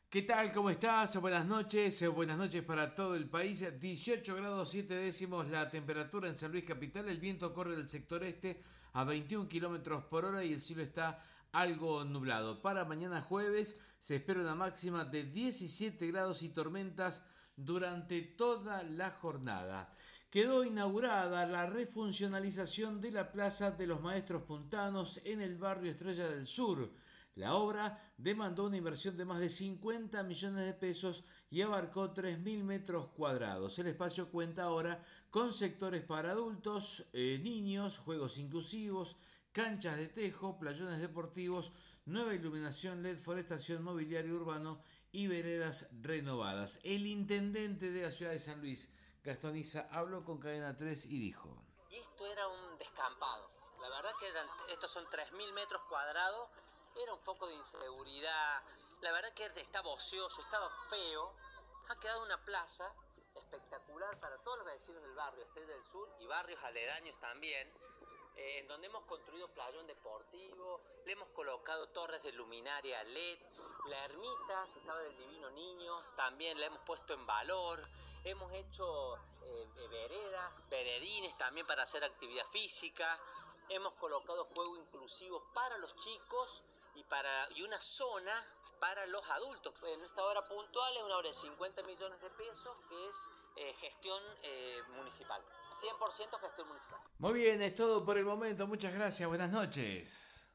¿Qué tal? ¿Cómo estás? Buenas noches. Buenas noches para todo el país. 18 grados 7 décimos la temperatura en San Luis Capital. El viento corre del sector este a 21 kilómetros por hora y el cielo está algo nublado. Para mañana jueves se espera una máxima de 17 grados y tormentas durante toda la jornada. Quedó inaugurada la refuncionalización de la Plaza de los Maestros Puntanos en el barrio Estrella del Sur. La obra demandó una inversión de más de 50 millones de pesos y abarcó 3.000 metros cuadrados. El espacio cuenta ahora con sectores para adultos, niños, juegos inclusivos, canchas de tejo, playones deportivos, nueva iluminación LED, forestación, mobiliario urbano y veredas renovadas. El intendente de la ciudad de San Luis, Gastón Isa, habló con Cadena 3 y dijo: Y esto era un descampado. La verdad que estos son 3.000 metros cuadrados. Era un foco de inseguridad. La verdad que estaba ocioso, estaba feo. Ha quedado una plaza espectacular para todos los vecinos del barrio Estrella del Sur y barrios aledaños también, en donde hemos construido playón deportivo, le hemos colocado torres de luminaria LED, la ermita que estaba del Divino Niño, también la hemos puesto en valor, hemos hecho veredas, veredines también para hacer actividad física, hemos colocado juego inclusivo para los chicos y una zona para los adultos. En esta obra puntual es una obra de 50 millones de pesos que es gestión municipal, 100% gestión municipal. Muy bien, es todo por el momento. Muchas gracias. Buenas noches.